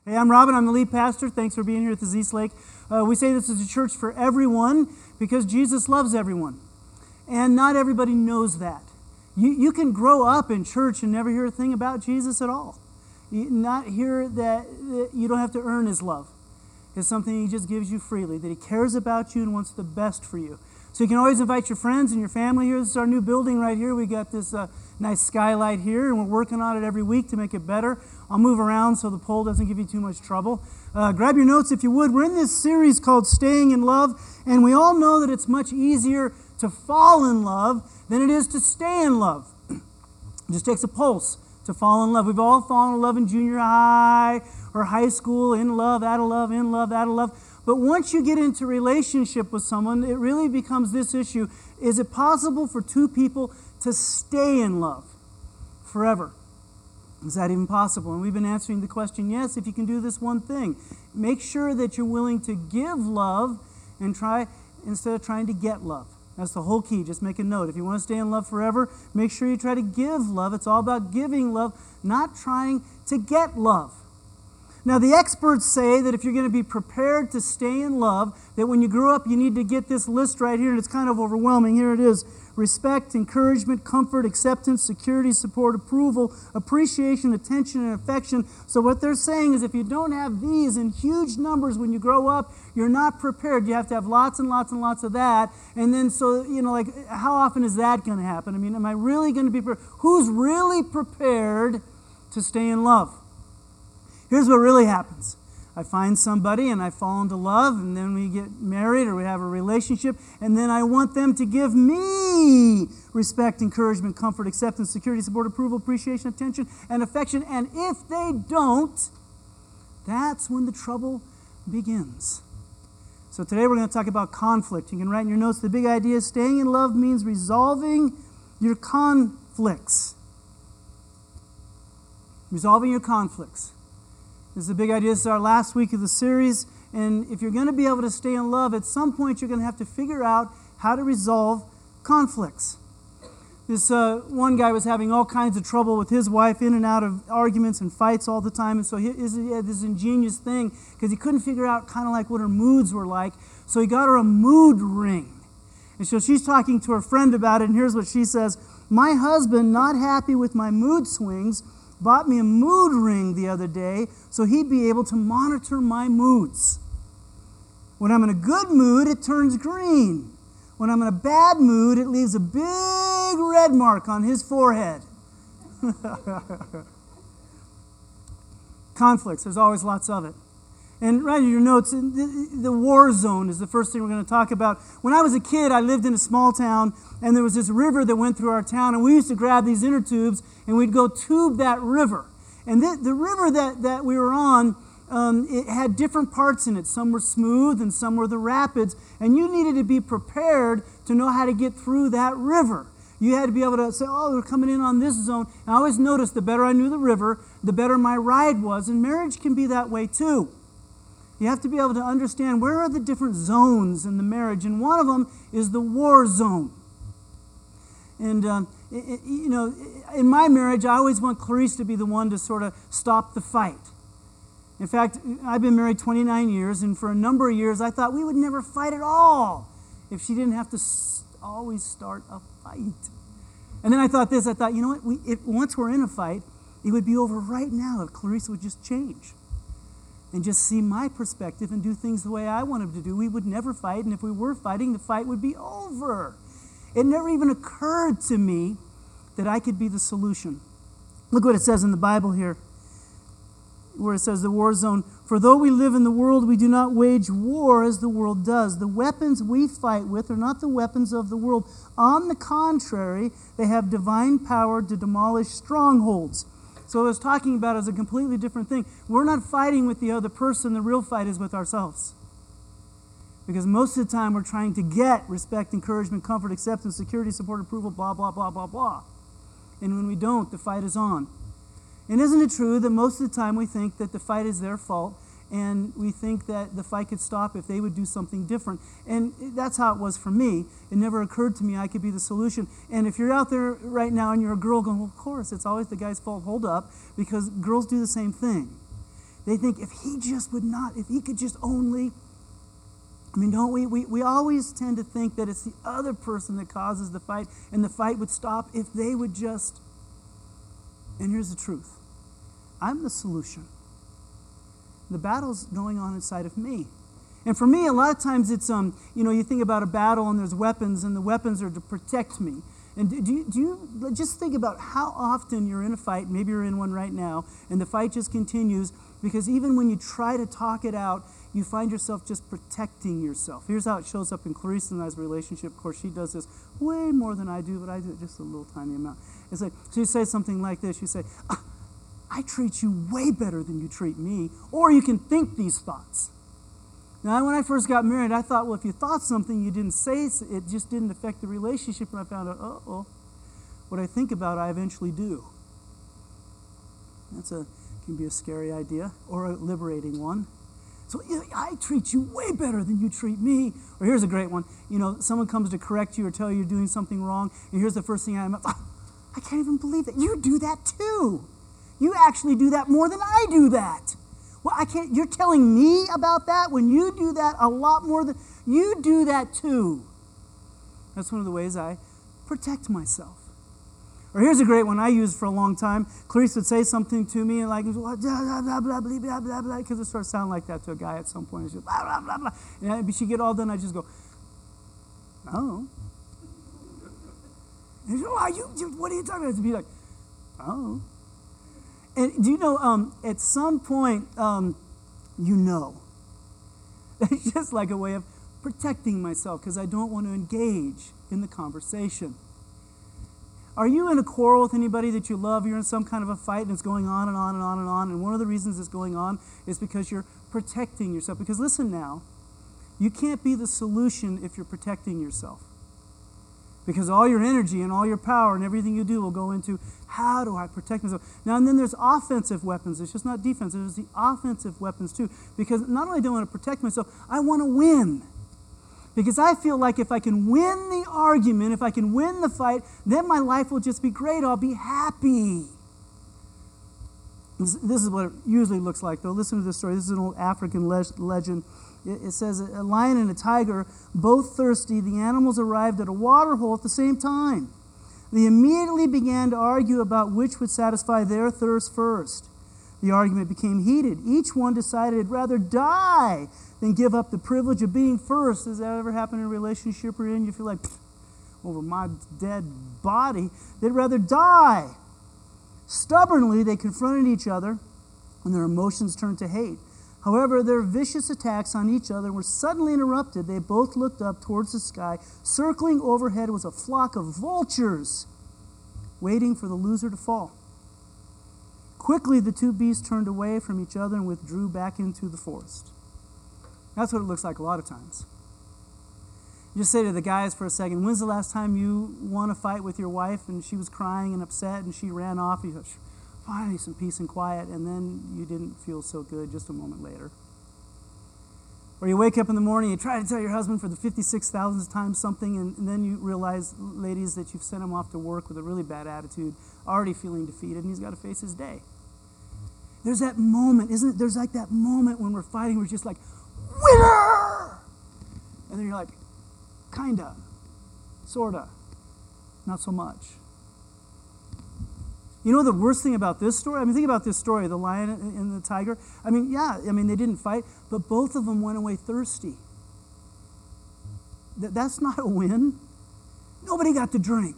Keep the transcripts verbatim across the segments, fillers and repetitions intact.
Hey, I'm Robin. I'm the lead pastor. Thanks for being here at the East Lake. Uh, we say this is a church for everyone because Jesus loves everyone. And not everybody knows that. You, you can grow up in church and never hear a thing about Jesus at all. You, not hear that, that you don't have to earn His love. It's something He just gives you freely, that He cares about you and wants the best for you. So you can always invite your friends and your family here. This is our new building right here. We got this uh, nice skylight here, and we're working on it every week to make it better. I'll move around so the pole doesn't give you too much trouble. Uh, grab your notes if you would. We're in this series called Staying in Love, and we all know that it's much easier to fall in love than it is to stay in love. It just takes a pulse to fall in love. We've all fallen in love in junior high or high school, in love, out of love, in love, out of love. But once you get into relationship with someone, it really becomes this issue. Is it possible for two people to stay in love forever? Is that even possible? And we've been answering the question, yes, if you can do this one thing. Make sure that you're willing to give love and try instead of trying to get love. That's the whole key. Just make a note. If you want to stay in love forever, make sure you try to give love. It's all about giving love, not trying to get love. Now, the experts say that if you're going to be prepared to stay in love, that when you grow up, you need to get this list right here, and it's kind of overwhelming. Here it is. Respect, encouragement, comfort, acceptance, security, support, approval, appreciation, attention, and affection. So what they're saying is if you don't have these in huge numbers when you grow up, you're not prepared. You have to have lots and lots and lots of that. And then so, you know, like, how often is that going to happen? I mean, am I really going to be prepared? Who's really prepared to stay in love? Here's what really happens. I find somebody and I fall into love, and then we get married or we have a relationship, and then I want them to give me respect, encouragement, comfort, acceptance, security, support, approval, appreciation, attention, and affection. And if they don't, that's when the trouble begins. So today we're going to talk about conflict. You can write in your notes, the big idea is staying in love means resolving your conflicts. Resolving your conflicts. This is the big idea. This is our last week of the series. And if you're going to be able to stay in love, at some point you're going to have to figure out how to resolve conflicts. This uh, one guy was having all kinds of trouble with his wife, in and out of arguments and fights all the time. And so he, he had this ingenious thing because he couldn't figure out kind of like what her moods were like. So he got her a mood ring. And so she's talking to her friend about it. And here's what she says. My husband, not happy with my mood swings, bought me a mood ring the other day so he'd be able to monitor my moods. When I'm in a good mood, it turns green. When I'm in a bad mood, it leaves a big red mark on his forehead. Conflicts, there's always lots of it. And write in your notes, the, the war zone is the first thing we're going to talk about. When I was a kid, I lived in a small town, and there was this river that went through our town, and we used to grab these inner tubes, and we'd go tube that river. And the, the river that, that we were on, um, it had different parts in it. Some were smooth, and some were the rapids, and you needed to be prepared to know how to get through that river. You had to be able to say, oh, we're coming in on this zone. And I always noticed the better I knew the river, the better my ride was, and marriage can be that way too. You have to be able to understand where are the different zones in the marriage, and one of them is the war zone. And, um, it, it, you know, in my marriage, I always want Clarice to be the one to sort of stop the fight. In fact, I've been married twenty-nine years, and for a number of years, I thought we would never fight at all if she didn't have to s- always start a fight. And then I thought this, I thought, you know what, we, if, once we're in a fight, it would be over right now if Clarice would just change and just see my perspective and do things the way I wanted to do. We would never fight, and if we were fighting, the fight would be over. It never even occurred to me that I could be the solution. Look what it says in the Bible here, where it says the war zone. For though we live in the world, we do not wage war as the world does. The weapons we fight with are not the weapons of the world. On the contrary, they have divine power to demolish strongholds. So what I was talking about is a completely different thing. We're not fighting with the other person. The real fight is with ourselves. Because most of the time we're trying to get respect, encouragement, comfort, acceptance, security, support, approval, blah, blah, blah, blah, blah. And when we don't, the fight is on. And isn't it true that most of the time we think that the fight is their fault, and we think that the fight could stop if they would do something different? And that's how it was for me. It never occurred to me I could be the solution. And if you're out there right now and you're a girl going, well, of course, it's always the guy's fault, hold up, because girls do the same thing. They think if he just would not, if he could just only, I mean, don't we? We, we always tend to think that it's the other person that causes the fight, and the fight would stop if they would just, and here's the truth. I'm the solution. The battle's going on inside of me. And for me, a lot of times it's, um, you know, you think about a battle and there's weapons, and the weapons are to protect me. And do you, do you just think about how often you're in a fight, maybe you're in one right now, and the fight just continues, because even when you try to talk it out, you find yourself just protecting yourself. Here's how it shows up in Clarice and I's relationship. Of course, she does this way more than I do, but I do it just a little tiny amount. It's like, so you say something like this, you say, ah, I treat you way better than you treat me, or you can think these thoughts. Now, when I first got married, I thought, well, if you thought something, you didn't say it, just didn't affect the relationship, and I found out, uh-oh, what I think about, I eventually do. That's a can be a scary idea, or a liberating one. So I treat you way better than you treat me. Or here's a great one. You know, someone comes to correct you or tell you you're doing something wrong, and here's the first thing I'm, oh, I can't even believe that. You do that too. You actually do that more than I do that. Well, I can't, you're telling me about that when you do that a lot more than, you do that too. That's one of the ways I protect myself. Or here's a great one I used for a long time. Clarice would say something to me and like, blah, blah, blah, blah, blah, blah, blah, because it starts sounding like that to a guy at some point. She'd blah, blah, blah, blah. And she'd get all done, I'd just go, oh. And she'd go, oh, you, you, what are you talking about? To be like, oh. And do you know, um, at some point, um, you know. It's just like a way of protecting myself because I don't want to engage in the conversation. Are you in a quarrel with anybody that you love? You're in some kind of a fight and it's going on and on and on and on. And one of the reasons it's going on is because you're protecting yourself. Because listen now, you can't be the solution if you're protecting yourself. Because all your energy and all your power and everything you do will go into, how do I protect myself? Now, and then there's offensive weapons. It's just not defensive. There's the offensive weapons too. Because not only do I want to protect myself, I want to win. Because I feel like if I can win the argument, if I can win the fight, then my life will just be great. I'll be happy. This, this is what it usually looks like, though. Listen to this story. This is an old African le- legend. It says a lion and a tiger, both thirsty, the animals arrived at a water hole at the same time. They immediately began to argue about which would satisfy their thirst first. The argument became heated. Each one decided it'd rather die than give up the privilege of being first. Has that ever happened in a relationship or in? You feel like, over my dead body, they'd rather die. Stubbornly, they confronted each other, and their emotions turned to hate. However, their vicious attacks on each other were suddenly interrupted. They both looked up towards the sky. Circling overhead was a flock of vultures waiting for the loser to fall. Quickly, the two beasts turned away from each other and withdrew back into the forest. That's what it looks like a lot of times. Just say to the guys for a second, when's the last time you won a fight with your wife and she was crying and upset and she ran off? You thought, finally, some peace and quiet, and then you didn't feel so good just a moment later. Or you wake up in the morning, you try to tell your husband for the fifty-six thousandth time something, and, and then you realize, ladies, that you've sent him off to work with a really bad attitude, already feeling defeated, and he's got to face his day. There's that moment, isn't it? There's like that moment when we're fighting, we're just like, winner! And then you're like, kinda, sorta, not so much. You know the worst thing about this story? I mean, think about this story, the lion and the tiger. I mean, yeah, I mean, they didn't fight, but both of them went away thirsty. Th- that's not a win. Nobody got to drink.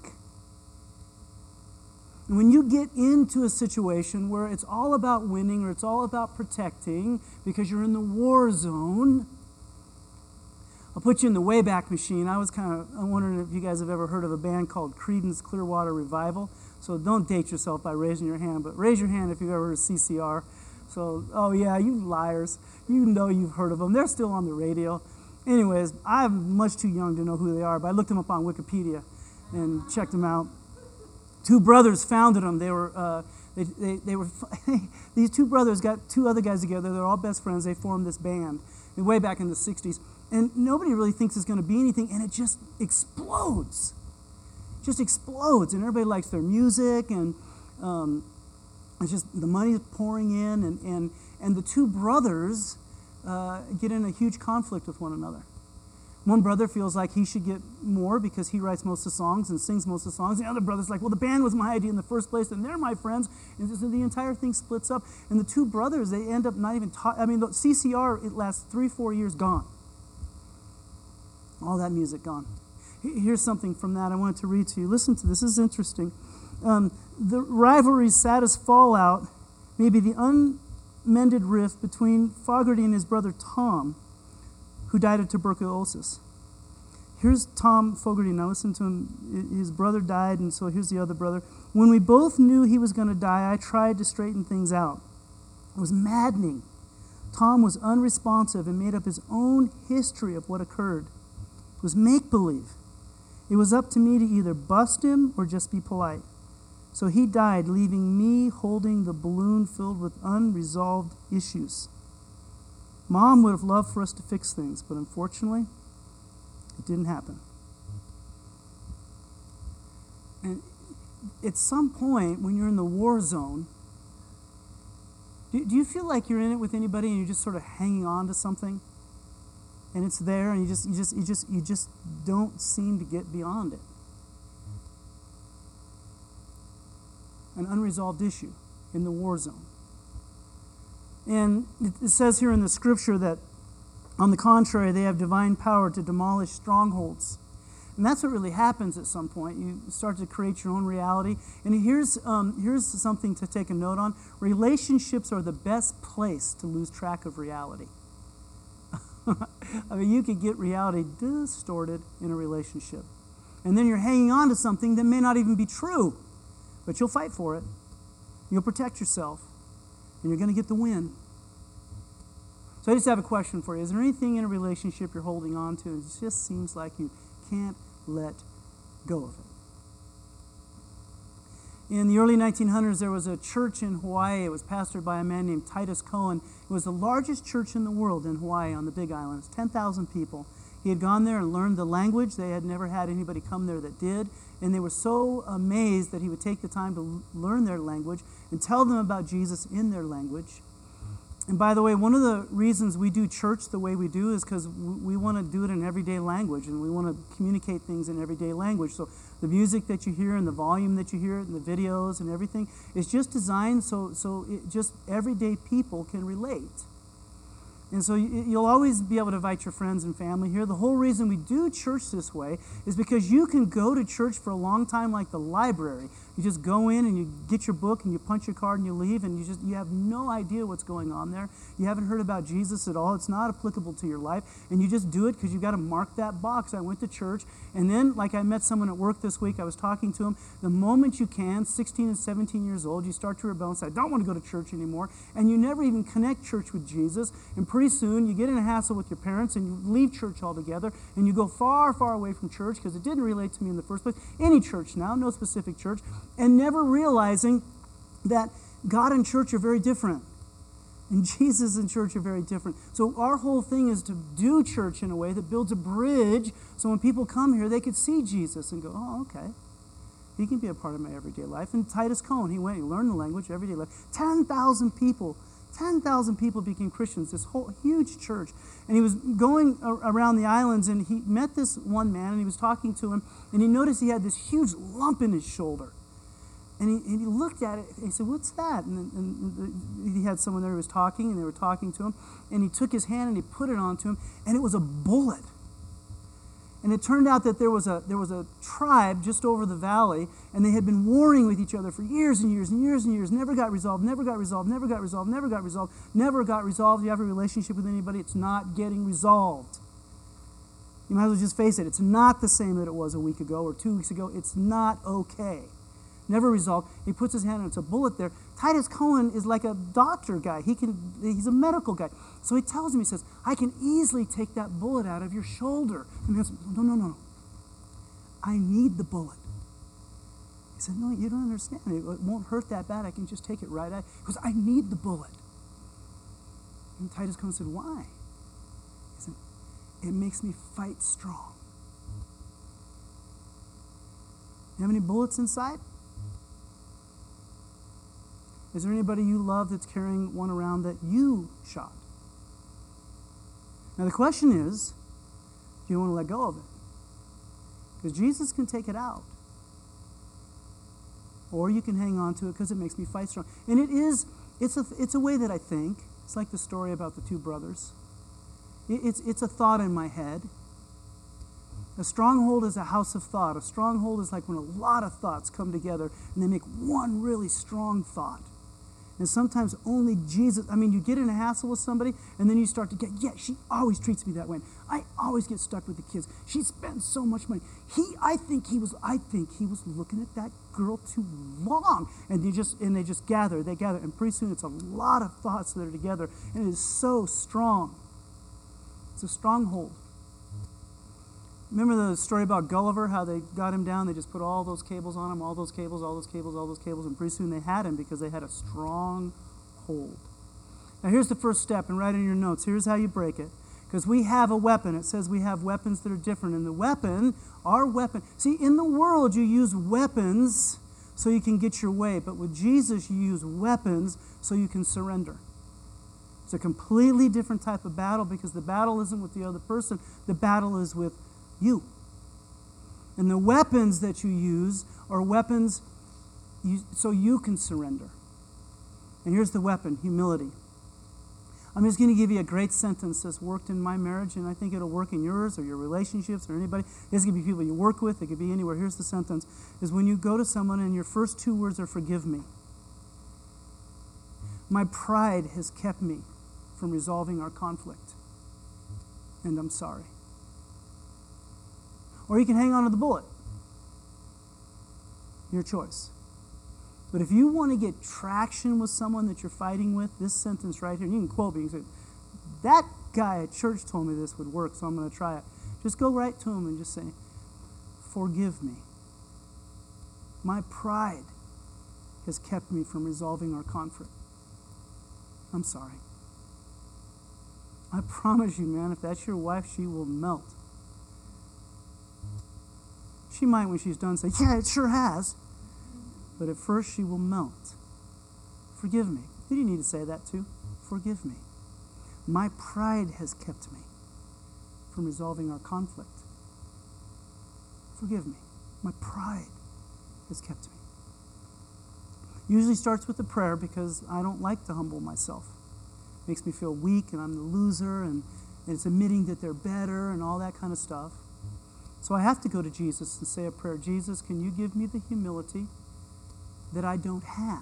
And when you get into a situation where it's all about winning or it's all about protecting because you're in the war zone, I'll put you in the Wayback Machine. I was kind of I'm wondering if you guys have ever heard of a band called Creedence Clearwater Revival. So don't date yourself by raising your hand, but raise your hand if you've ever heard of C C R. So, oh yeah, you liars. You know you've heard of them. They're still on the radio. Anyways, I'm much too young to know who they are, but I looked them up on Wikipedia and checked them out. Two brothers founded them. They were, uh, they, they, they were. These two brothers got two other guys together. They're all best friends. They formed this band way back in the sixties. And nobody really thinks it's going to be anything, and it just explodes. Just explodes, and everybody likes their music, and um, it's just the money's pouring in, and, and and the two brothers uh, get in a huge conflict with one another. One brother feels like he should get more because he writes most of the songs and sings most of the songs. The other brother's like, well, the band was my idea in the first place, and they're my friends. And so the entire thing splits up. And the two brothers, they end up not even talking. I mean, the C C R, it lasts three, four years gone. All that music gone. Here's something from that I wanted to read to you. Listen to this. This is interesting. Um, the rivalry's saddest fallout may be the unmended rift between Fogerty and his brother Tom, who died of tuberculosis. Here's Tom Fogerty. Now listen to him. His brother died, and so here's the other brother. When we both knew he was going to die, I tried to straighten things out. It was maddening. Tom was unresponsive and made up his own history of what occurred. It was make-believe. It was up to me to either bust him or just be polite. So he died, leaving me holding the balloon filled with unresolved issues. Mom would have loved for us to fix things, but unfortunately, it didn't happen. And at some point, when you're in the war zone, do, do you feel like you're in it with anybody and you're just sort of hanging on to something? And it's there, and you just, you just, you just, you just don't seem to get beyond it. An unresolved issue in the war zone. And it says here in the scripture that, on the contrary, they have divine power to demolish strongholds. And that's what really happens at some point. You start to create your own reality. And here's, um, here's something to take a note on. Relationships are the best place to lose track of reality. I mean, you could get reality distorted in a relationship. And then you're hanging on to something that may not even be true. But you'll fight for it. You'll protect yourself. And you're going to get the win. So I just have a question for you. Is there anything in a relationship you're holding on to and it just seems like you can't let go of it? In the early nineteen hundreds, there was a church in Hawaii. It was pastored by a man named Titus Cohen. It was the largest church in the world in Hawaii on the Big Island. It's ten thousand people. He had gone there and learned the language. They had never had anybody come there that did. And they were so amazed that he would take the time to learn their language and tell them about Jesus in their language. And by the way, one of the reasons we do church the way we do is because we want to do it in everyday language, and we want to communicate things in everyday language. So the music that you hear and the volume that you hear and the videos and everything is just designed so, so it just everyday people can relate. And so you'll always be able to invite your friends and family here. The whole reason we do church this way is because you can go to church for a long time like the library. You just go in and you get your book and you punch your card and you leave, and you just you have no idea what's going on there. You haven't heard about Jesus at all. It's not applicable to your life, and you just do it because you've got to mark that box. I went to church, and then like I met someone at work this week. I was talking to him. The moment you can, sixteen and seventeen years old, you start to rebel and say, I don't want to go to church anymore, and you never even connect church with Jesus, and pretty soon you get in a hassle with your parents and you leave church altogether, and you go far, far away from church because it didn't relate to me in the first place. Any church now, no specific church, and never realizing that God and church are very different. And Jesus and church are very different. So our whole thing is to do church in a way that builds a bridge so when people come here, they could see Jesus and go, oh, okay. He can be a part of my everyday life. And Titus Cohen, he went, he learned the language, everyday life. ten thousand people, ten thousand people became Christians, this whole huge church. And he was going around the islands, and he met this one man, and he was talking to him, and he noticed he had this huge lump in his shoulder. And he, and he looked at it, and he said, what's that? And, and, and he had someone there who was talking, and they were talking to him, and he took his hand and he put it onto him, and it was a bullet. And it turned out that there was a there was a tribe just over the valley, and they had been warring with each other for years and years and years and years. Never got resolved, never got resolved, never got resolved, never got resolved, never got resolved. You have a relationship with anybody, it's not getting resolved. You might as well just face it. It's not the same that it was a week ago or two weeks ago. It's not okay. Never resolved. He puts his hand on it. It's a bullet there. Titus Cohen is like a doctor guy. He can. He's a medical guy. So he tells him, he says, I can easily take that bullet out of your shoulder. And he goes, no, no, no. I need the bullet. He said, no, you don't understand. It won't hurt that bad. I can just take it right out. He goes, I need the bullet. And Titus Cohen said, why? He said, it makes me fight strong. You have any bullets inside? Is there anybody you love that's carrying one around that you shot? Now the question is, do you want to let go of it? Because Jesus can take it out. Or you can hang on to it because it makes me fight strong. And it is, it's a, it's a way that I think. It's like the story about the two brothers. It, it's, it's a thought in my head. A stronghold is a house of thought. A stronghold is like when a lot of thoughts come together and they make one really strong thought. And sometimes only Jesus, I mean, you get in a hassle with somebody and then you start to get, yeah, she always treats me that way. I always get stuck with the kids. She spends so much money. He, I think he was, I think he was looking at that girl too long. And they just, and they just gather, they gather. And pretty soon it's a lot of thoughts that are together. And it is so strong. It's a stronghold. Remember the story about Gulliver, how they got him down? They just put all those cables on him, all those cables, all those cables, all those cables, and pretty soon they had him because they had a strong hold. Now here's the first step, and write in your notes. Here's how you break it. Because we have a weapon. It says we have weapons that are different. And the weapon, our weapon, see, in the world you use weapons so you can get your way. But with Jesus you use weapons so you can surrender. It's a completely different type of battle because the battle isn't with the other person. The battle is with you. And the weapons that you use are weapons you, so you can surrender. And here's the weapon, humility. I'm just going to give you a great sentence that's worked in my marriage, and I think it'll work in yours or your relationships or anybody. This could be people you work with. It could be anywhere. Here's the sentence, is when you go to someone and your first two words are forgive me. My pride has kept me from resolving our conflict, and I'm sorry. Or you can hang on to the bullet. Your choice. But if you want to get traction with someone that you're fighting with, this sentence right here, and you can quote me, you can say, that guy at church told me this would work, so I'm going to try it. Just go right to him and just say, forgive me. My pride has kept me from resolving our conflict. I'm sorry. I promise you, man, if that's your wife, she will melt. She might, when she's done, say, yeah, it sure has. But at first, she will melt. Forgive me. Who do you need to say that to? Forgive me. My pride has kept me from resolving our conflict. Forgive me. My pride has kept me. Usually starts with a prayer because I don't like to humble myself. It makes me feel weak and I'm the loser and, and it's admitting that they're better and all that kind of stuff. So I have to go to Jesus and say a prayer. Jesus, can you give me the humility that I don't have?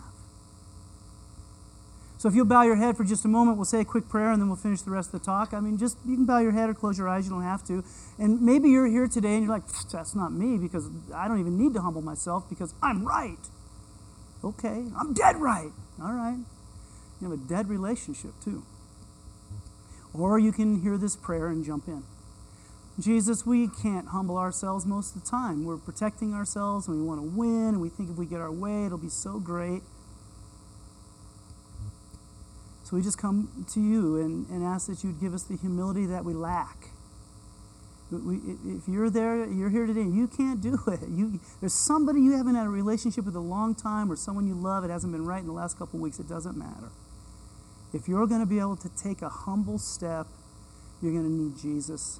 So if you'll bow your head for just a moment, we'll say a quick prayer and then we'll finish the rest of the talk. I mean, just you can bow your head or close your eyes. You don't have to. And maybe you're here today and you're like, that's not me because I don't even need to humble myself because I'm right. Okay, I'm dead right. All right. You have a dead relationship too. Or you can hear this prayer and jump in. Jesus, we can't humble ourselves most of the time. We're protecting ourselves and we want to win and we think if we get our way, it'll be so great. So we just come to you and, and ask that you'd give us the humility that we lack. We, if you're there, you're here today and you can't do it. You, there's somebody you haven't had a relationship with a long time or someone you love, it hasn't been right in the last couple of weeks, it doesn't matter. If you're going to be able to take a humble step, you're going to need Jesus.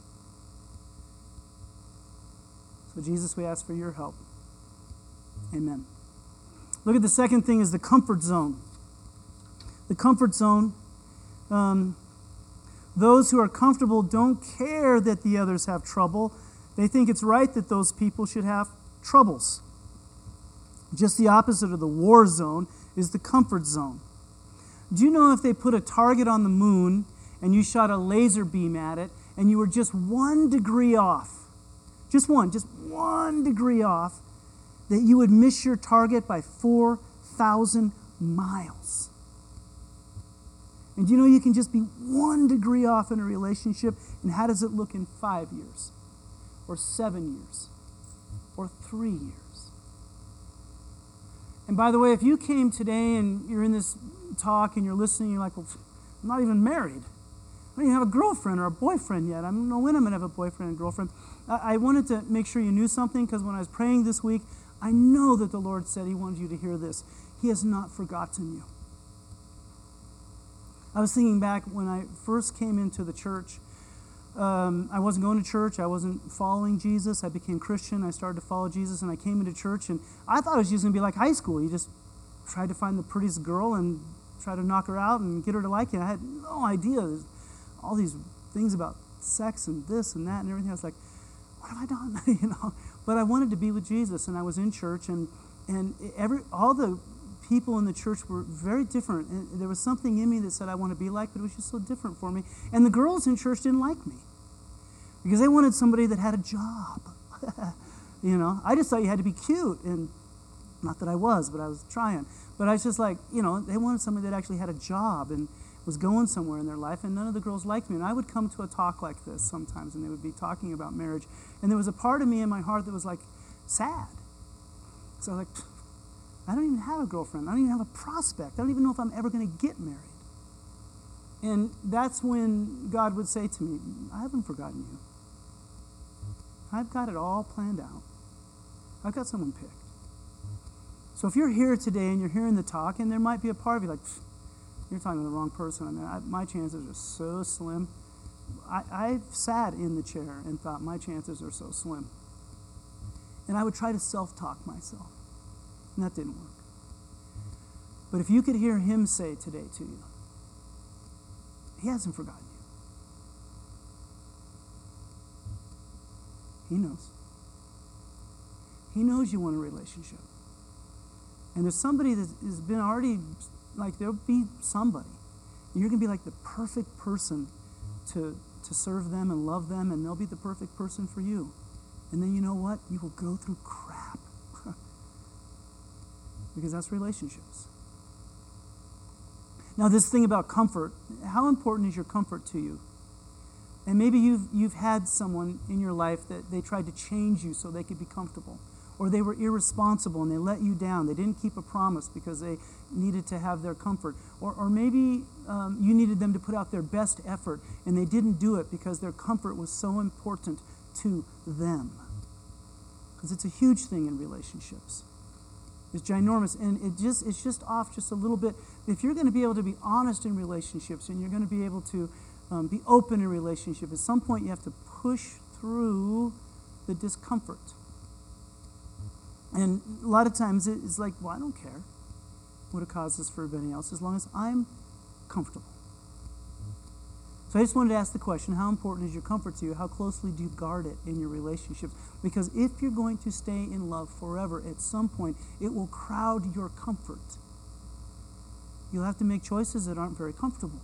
So Jesus, we ask for your help. Amen. Look at the second thing is the comfort zone. The comfort zone. Um, those who are comfortable don't care that the others have trouble. They think it's right that those people should have troubles. Just the opposite of the war zone is the comfort zone. Do you know if they put a target on the moon and you shot a laser beam at it and you were just one degree off, just one, just one degree off, that you would miss your target by four thousand miles? And do you know you can just be one degree off in a relationship, and how does it look in five years? Or seven years? Or three years? And by the way, if you came today and you're in this talk and you're listening, you're like, well, I'm not even married. I don't even have a girlfriend or a boyfriend yet. I don't know when I'm going to have a boyfriend and girlfriend. I, I wanted to make sure you knew something because when I was praying this week, I know that the Lord said he wanted you to hear this. He has not forgotten you. I was thinking back when I first came into the church. Um, I wasn't going to church. I wasn't following Jesus. I became Christian. I started to follow Jesus, and I came into church, and I thought it was just going to be like high school. You just try to find the prettiest girl and try to knock her out and get her to like you. I had no idea. There's all these things about sex and this and that and everything. I was like, what have I done? you know. But I wanted to be with Jesus, and I was in church, and and every all the people in the church were very different. And there was something in me that said I want to be like, but it was just so different for me. And the girls in church didn't like me because they wanted somebody that had a job. you know, I just thought you had to be cute, and not that I was, but I was trying. But I was just like, you know, they wanted somebody that actually had a job and was going somewhere in their life, and none of the girls liked me. And I would come to a talk like this sometimes, and they would be talking about marriage, and there was a part of me in my heart that was like sad. So I was like, I don't even have a girlfriend. I don't even have a prospect. I don't even know if I'm ever going to get married. And that's when God would say to me, I haven't forgotten you. I've got it all planned out. I've got someone picked. So if you're here today and you're hearing the talk, and there might be a part of you like, you're talking to the wrong person. I mean, I, my chances are so slim. I, I've sat in the chair and thought my chances are so slim. And I would try to self-talk myself. And that didn't work. But if you could hear him say today to you, he hasn't forgotten you. He knows. He knows you want a relationship. And there's somebody that has been already, like there'll be somebody. And you're going to be like the perfect person to, to serve them and love them, and they'll be the perfect person for you. And then you know what? You will go through crap. Because that's relationships. Now, this thing about comfort, how important is your comfort to you? And maybe you've you've had someone in your life that they tried to change you so they could be comfortable. Or they were irresponsible and they let you down. They didn't keep a promise because they needed to have their comfort. Or, or maybe um, you needed them to put out their best effort and they didn't do it because their comfort was so important to them. Because it's a huge thing in relationships. It's ginormous, and it just it's just off just a little bit. If you're going to be able to be honest in relationships, and you're going to be able to um, be open in relationship, at some point you have to push through the discomfort. And a lot of times it's like, well, I don't care what it causes for everybody else as long as I'm comfortable. So I just wanted to ask the question, how important is your comfort to you? How closely do you guard it in your relationships? Because if you're going to stay in love forever, at some point, it will crowd your comfort. You'll have to make choices that aren't very comfortable.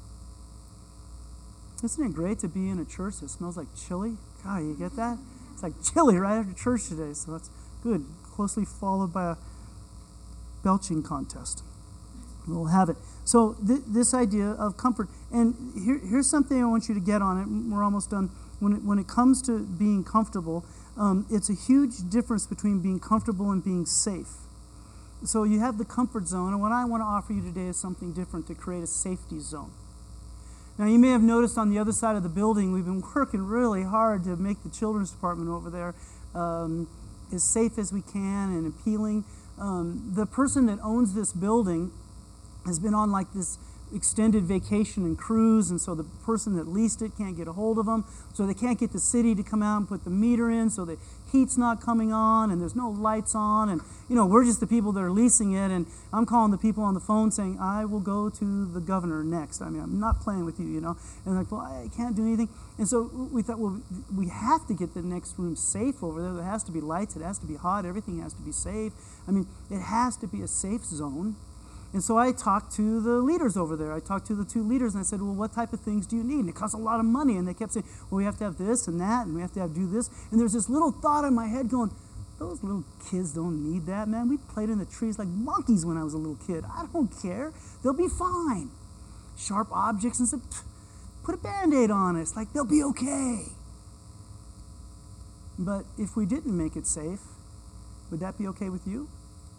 Isn't it great to be in a church that smells like chili? God, you get that? It's like chili right after church today, so that's good. Closely followed by a belching contest. We'll have it. So th- this idea of comfort, and here, here's something I want you to get on it. We're almost done. When it, when it comes to being comfortable, um, it's a huge difference between being comfortable and being safe. So you have the comfort zone, and what I want to offer you today is something different to create a safety zone. Now, you may have noticed on the other side of the building, we've been working really hard to make the children's department over there um, as safe as we can and appealing. Um, the person that owns this building has been on like this extended vacation and cruise, and so the person that leased it can't get a hold of them, so they can't get the city to come out and put the meter in, so the heat's not coming on, and there's no lights on, and you know, we're just the people that are leasing it, and I'm calling the people on the phone saying, I will go to the governor next. I mean, I'm not playing with you, you know, and like, well, I can't do anything, and so we thought, well, we have to get the next room safe over there. There has to be lights, it has to be hot, everything has to be safe. I mean, it has to be a safe zone. And so I talked to the leaders over there. I talked to the two leaders, and I said, well, what type of things do you need? And it costs a lot of money. And they kept saying, well, we have to have this and that, and we have to have do this. And there's this little thought in my head going, those little kids don't need that, man. We played in the trees like monkeys when I was a little kid. I don't care. They'll be fine. Sharp objects and stuff, put a Band-Aid on it. It's like, they'll be okay. But if we didn't make it safe, would that be okay with you?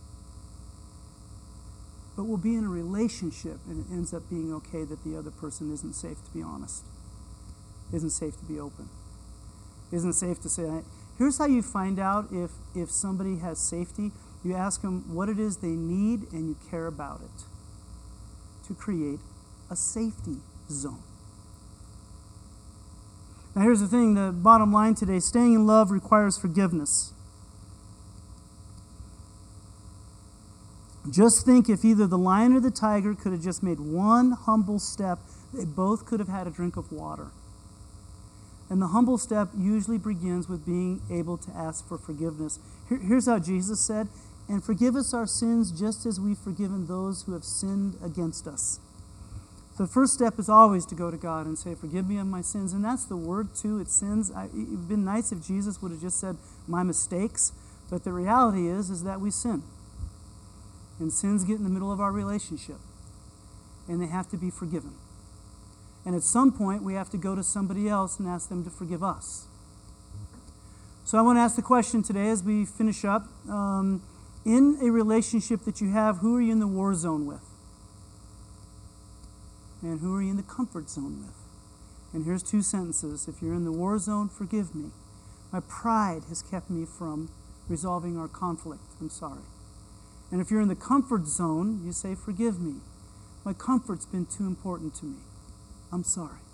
But we'll be in a relationship, and it ends up being okay that the other person isn't safe to be honest, isn't safe to be open, isn't safe to say. Here's how you find out if, if somebody has safety. You ask them what it is they need, and you care about it to create a safety zone. Now here's the thing, the bottom line today, staying in love requires forgiveness. Just think if either the lion or the tiger could have just made one humble step, they both could have had a drink of water. And the humble step usually begins with being able to ask for forgiveness. Here, here's how Jesus said, and forgive us our sins just as we've forgiven those who have sinned against us. The first step is always to go to God and say, forgive me of my sins. And that's the word too, it's sins. I, it would have been nice if Jesus would have just said, my mistakes. But the reality is, is that we sin. And sins get in the middle of our relationship. And they have to be forgiven. And at some point, we have to go to somebody else and ask them to forgive us. So I want to ask the question today as we finish up. Um, in a relationship that you have, who are you in the war zone with? And who are you in the comfort zone with? And here's two sentences. If you're in the war zone, forgive me. My pride has kept me from resolving our conflict. I'm sorry. And if you're in the comfort zone, you say, forgive me. My comfort's been too important to me. I'm sorry.